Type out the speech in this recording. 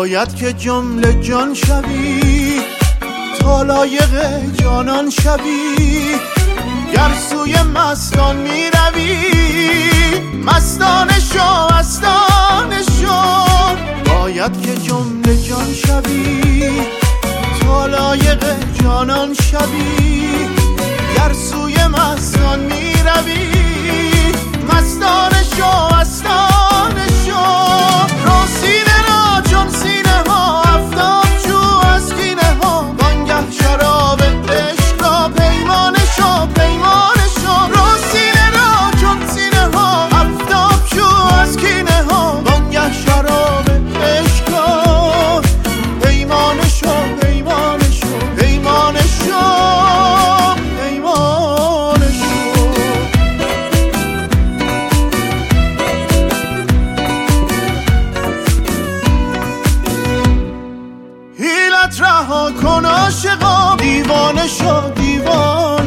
باید که جمله جان شوی، تا لایق جانان شوی. گر سوی مستان می روی، مستانه شو مستانه شو. باید که جمله جان شوی، تا لایق جانان شوی. گر سوی مستان می روی، مستانه شو مستانه شو. رو سینه را چون سینه ها، آفتاب جو از کینه ها. وانگه شراب عشق را پیمانه شو پیمانه شو. رو سینه را چون سینه ها، آفتاب جو از کینه ها. وانگه شراب عشق را پیمانه شو پیمانه شو پیمانه شو پیمانه شو. حیلت رها کن عاشقا، دیوانه شو دیوانه